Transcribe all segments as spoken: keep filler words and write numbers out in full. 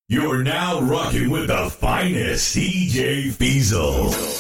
You're now rocking with the finest D J Fiesel.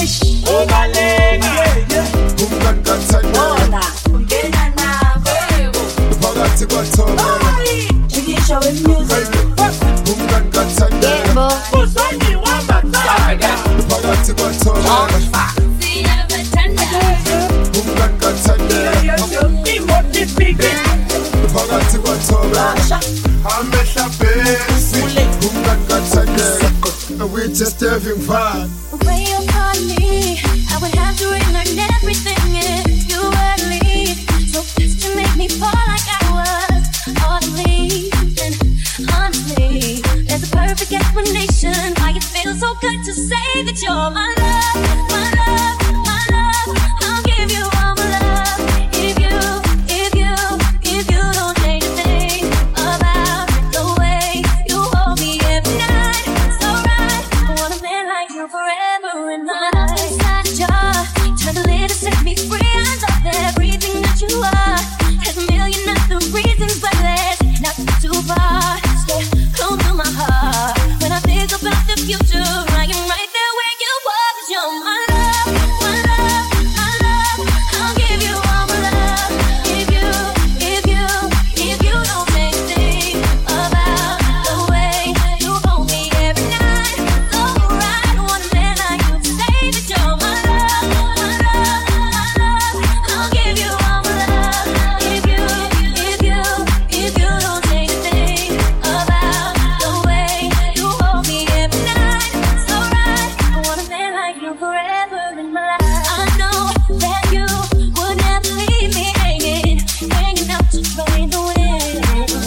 We're just having fun. The way you caught me, I would have to relearn everything if you were to leave. So just to make me fall like I was orderly. And honestly, there's a perfect explanation why it feels so good to say that you're my love, my love, my love. I'll give you all my love. If you, if you, if you don't change a thing about the way you hold me every night, it's alright. I want a man like you forever in my life. Inside a jar, turn the lid to set me free. I love everything that you are. There's a million other reasons, but let's not go too far. Stay close to my heart. When I think about the future, I am right there where you are. 'Cause you're my love, my love, my love. I'll give you all my love. If you, if you, if you don't change a thing about the way you hold me every night, it's alright. I want a man like you to say that you're my love, my love, my love. I'll give you all my love. If you, if you, if you don't change a thing about the way you hold me every night, it's alright. I want a man like you forever in my life. I know that you would never leave me hanging, hanging out to dry the wind.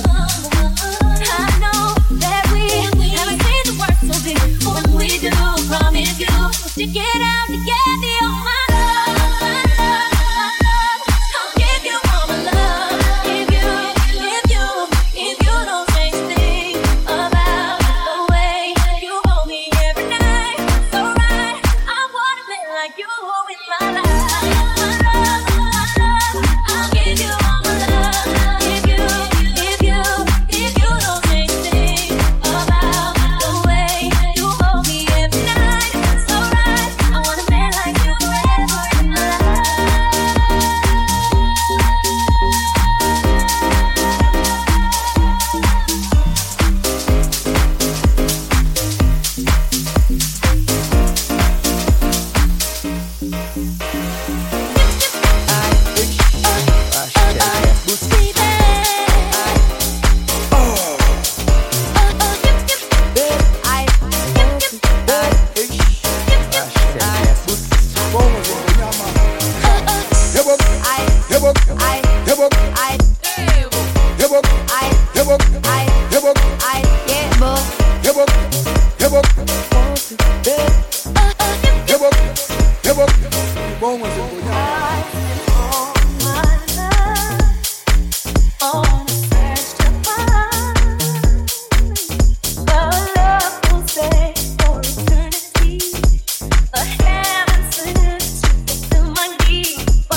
I know that we haven't seen the worst of it, but when we do, promise you we'll stick it out together. You're my love, my love, my love. I'll give you all my love. If you, if you, if you don't change a thing about the way you hold me every night, it's alright. I want a man like you in my life. My love, my love. I'll give you all my love. If you, if you, if you don't change a thing about the way you hold me every night, it's alright. I want a man like you forever in my life.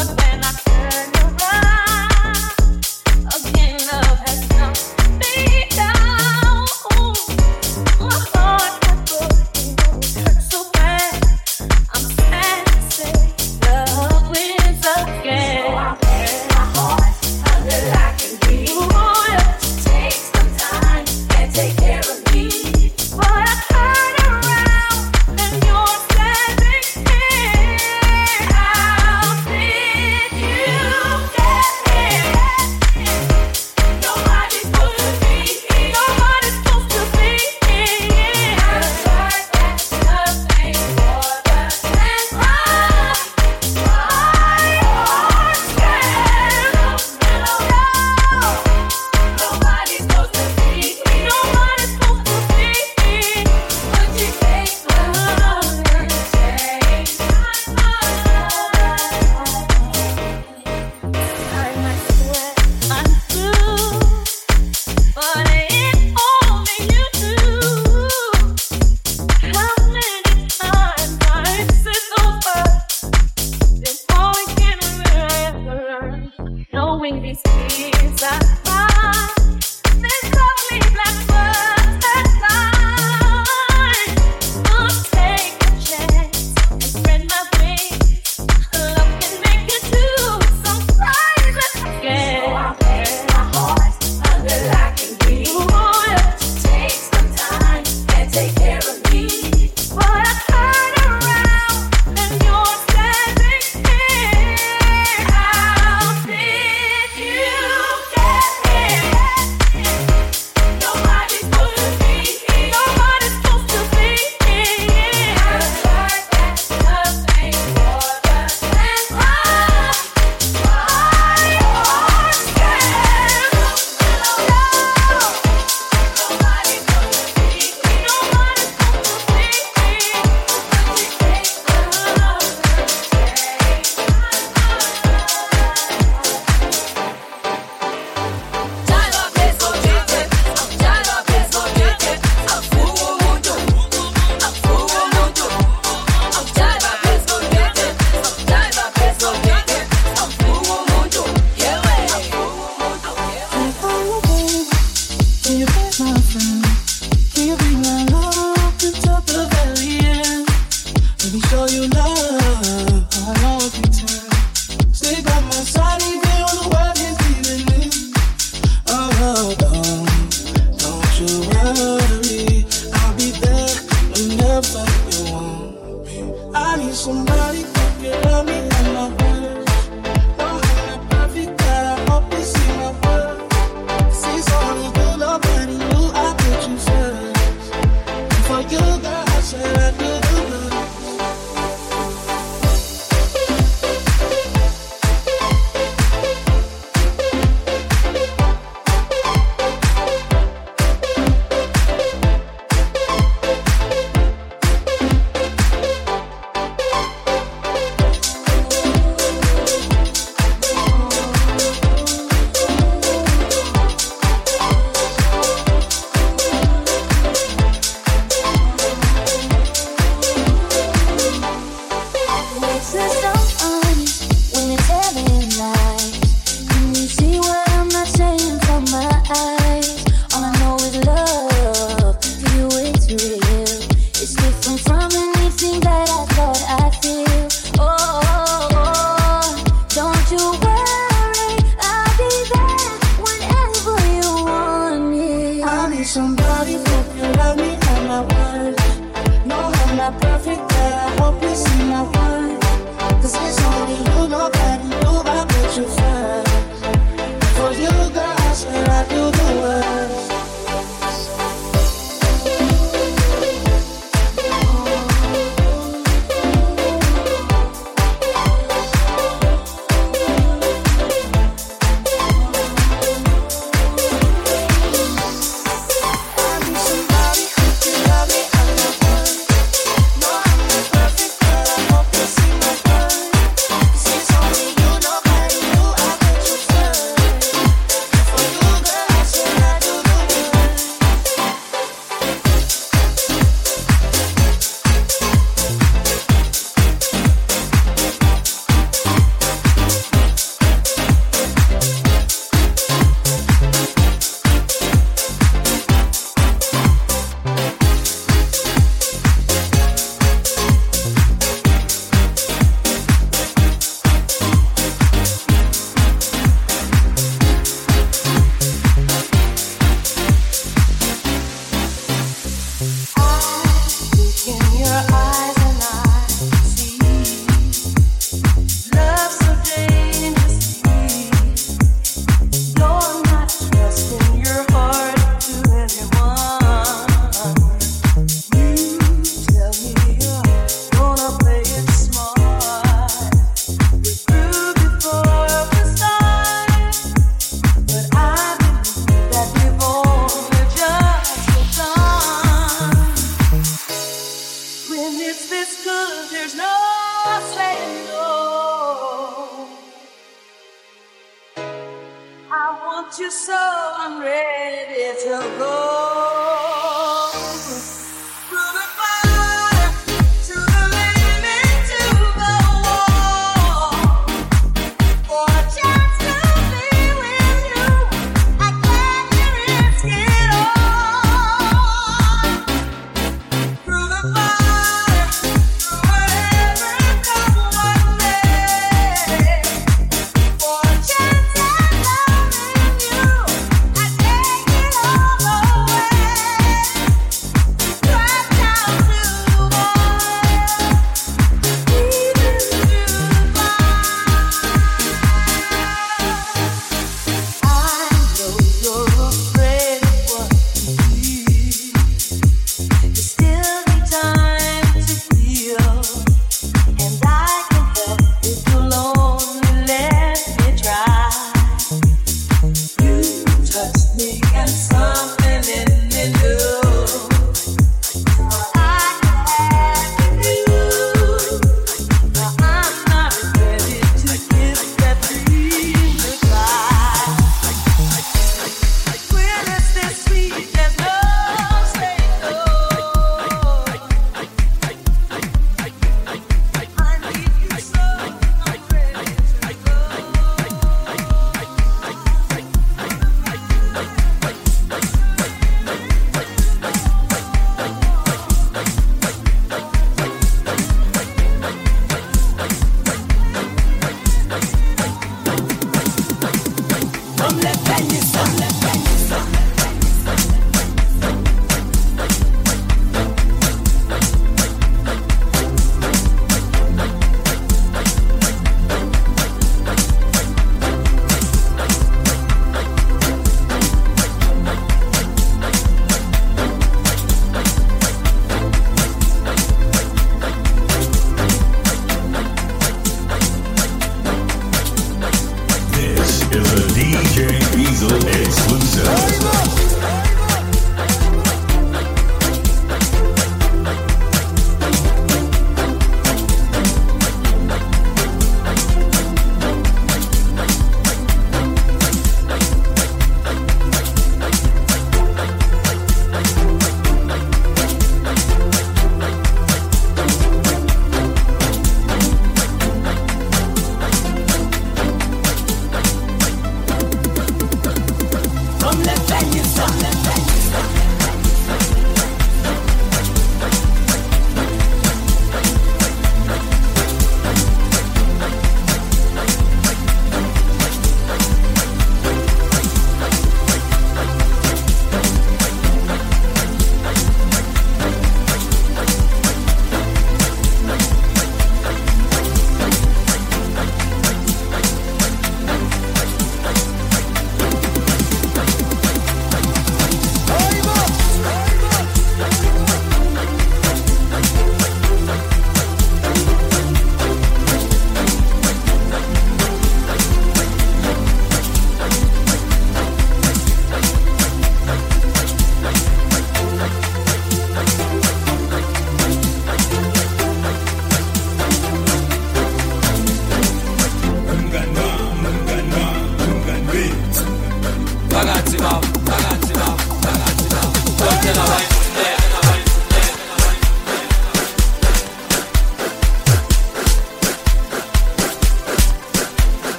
Again, love has come to me.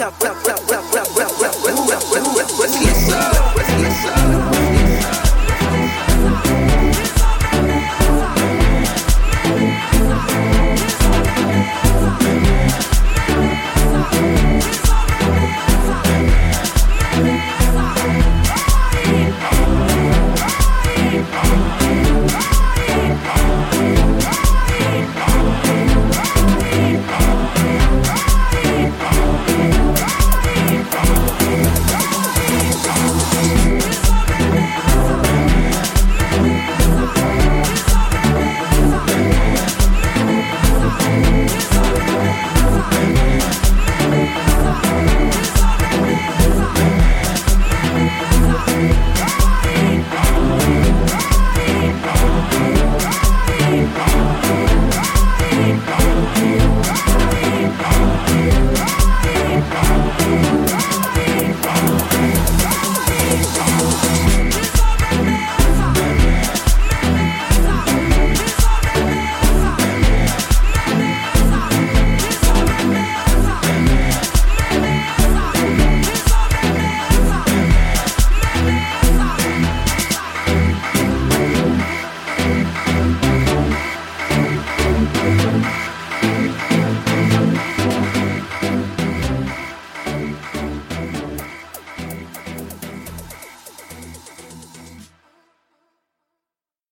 top, top.